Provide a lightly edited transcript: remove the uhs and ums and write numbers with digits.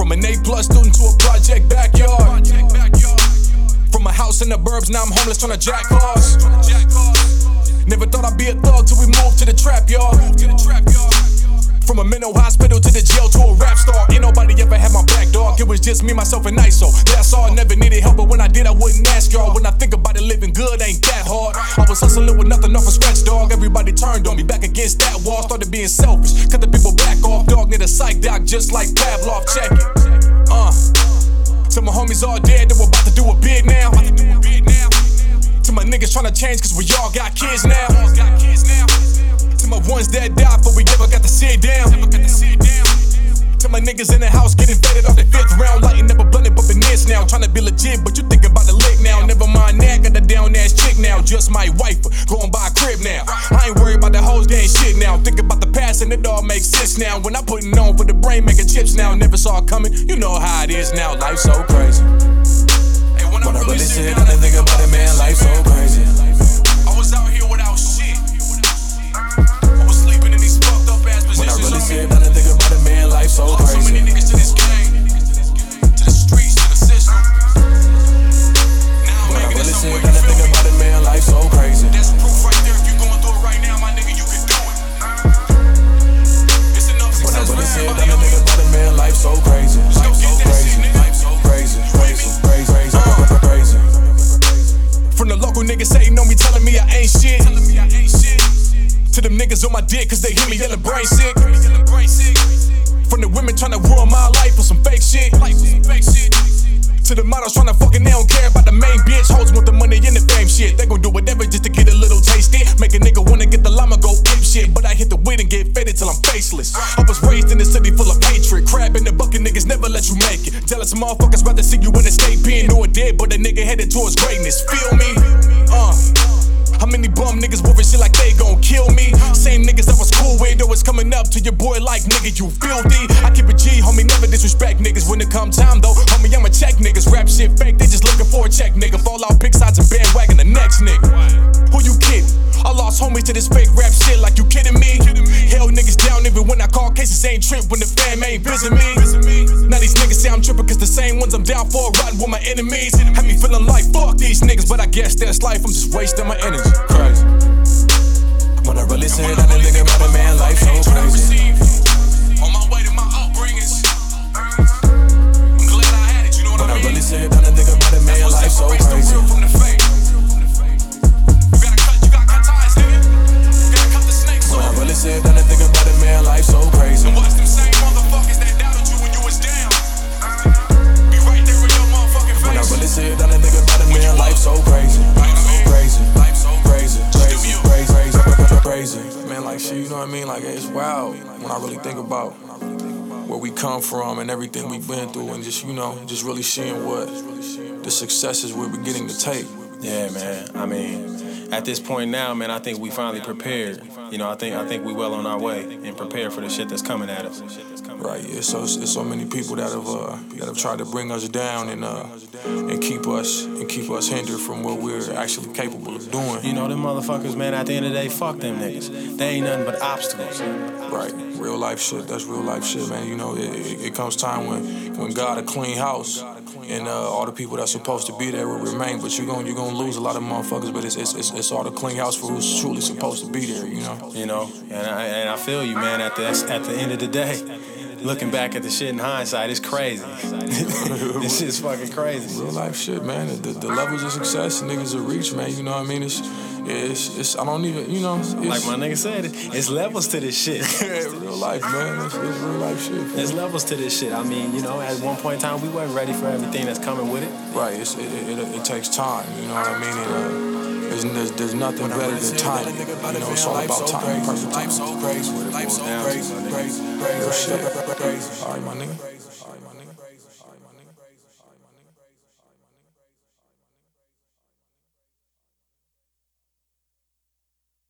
I'm an A+ student to a project backyard. From a house in the burbs, now I'm homeless trying to jack cars. Never thought I'd be a thug till we moved to the trap yard. From a mental hospital to the jail to a rap star. Ain't nobody ever had my back, dog. It was just me, myself, and ISO. That's all. Never needed help, but when I did, I wouldn't ask y'all. When I think about it, living good ain't that hard. I was hustling with nothing off a scratch, dog. Everybody turned on me, back against that wall. Started being selfish, cut the people back off, dog. Need a psych doc just like Pavlov. Check it. Till my homies all dead, they were about to do a bid now. Till my niggas tryna change, cause we all got kids now. To my ones that died, but we never got to sit down. To my niggas in the house getting faded off the 5th round, lighting up a blunt and bumping this now. Tryna be legit, but you thinking about the lick now. Never mind that, got the down ass chick now. Just my wife, going by a crib now. I ain't worried about the hoes, they ain't shit now. Thinking about the past and it all makes sense now. When I putting on for the brain, making chips now. Never saw it coming, you know how it is now. Life's so crazy. Hey, when I really sit down and think about it, man, life's so crazy. I was out here without shit. I was sleeping in these fucked up ass positions. When I really sit down and think about it, man, life's so crazy. So many niggas to this game, to the streets, to the system. Now I'm making it somewhere you feel me. About it, man, life's so crazy. That's proof right there. If you going through it right now, my nigga, you can do it. It's enough success for everybody. When I really sit down and think about it, man, life's so crazy. Life's so crazy. Life's so crazy. Crazy. From the local niggas hating on me, telling me I ain't shit. To them niggas on my dick, cause they hear me yelling brain sick. From the women tryna ruin my life with some fake shit. To the models tryna fucking, they don't care about the main bitch. Hoes want the money and the fame shit. They gon' do whatever just to get a little taste it. Make a nigga wanna get the llama, go ape shit. But I hit the weed and get faded till I'm faceless. I was raised in a city full of hatred. Crab in the bucket, niggas never let you make it. Jealous motherfuckers rather see you in the state pen or dead, but a nigga headed towards greatness. Feel me? How many bum niggas wolfing shit like they gon' kill me? Same niggas that was cool with, always coming up to your boy like, nigga, you filthy. I keep it G, homie, never disrespect niggas. When it come time though, homie, I'ma check niggas. Rap shit fake, they just looking for a check, nigga. Fall out pick sides and bandwagon the next nigga. Who you kidding? I lost homies to this fake rap shit, like you kidding me? Hell niggas down even when I call cases, ain't trip when the fam ain't visit me. Now these niggas say I'm tripping cause the same ones I'm down for riding with my enemies. Have me feeling like fuck these niggas, but I guess that's life, I'm just wasting my energy. Crazy. When I really sit down and think about it, man, life's so crazy. On my way to my upbringings, I'm glad I had it, you know what I mean? When I really sit down and think about it, man, life's so crazy. When I really sit down and think about it, man, life's so crazy. And watch them same motherfuckers that doubted you when you was down. Be right there with your motherfucking face. When I really sit down and think about it, man, life's so crazy. Crazy. Crazy. Man, like shit, you know what I mean? Like, it's wild when I really think about where we come from and everything we've been through, and just, you know, just really seeing what the successes we're beginning to take. Yeah, man. I mean, at this point now, man, I think we finally prepared. You know, I think we well on our way and prepared for the shit that's coming at us. Right, yeah. So it's so many people that have tried to bring us down and keep us hindered from what we're actually capable of doing. You know, them motherfuckers, man, at the end of the day, fuck them niggas. They ain't nothing but obstacles. Right, real life shit. That's real life shit, man. You know, it comes time when God a clean house and all the people that's supposed to be there will remain. But you're gonna lose a lot of motherfuckers. But it's all the clean house for who's truly supposed to be there. You know. You know, and I feel you, man. At the end of the day, looking back at the shit in hindsight, it's crazy. This shit's fucking crazy. Real life shit, man. The levels of success niggas will reach, man. You know what I mean? It's I don't even, you know. Like my nigga said, it's levels to this shit. Real life, man. It's real life shit. Man. There's levels to this shit. I mean, you know, at one point in time, we weren't ready for everything that's coming with it. Right. It takes time. You know what I mean? There's nothing better than time. You know, it's all about time. Perfect time. Life's so crazy. Life's so crazy. Real shit. All right, my nigga.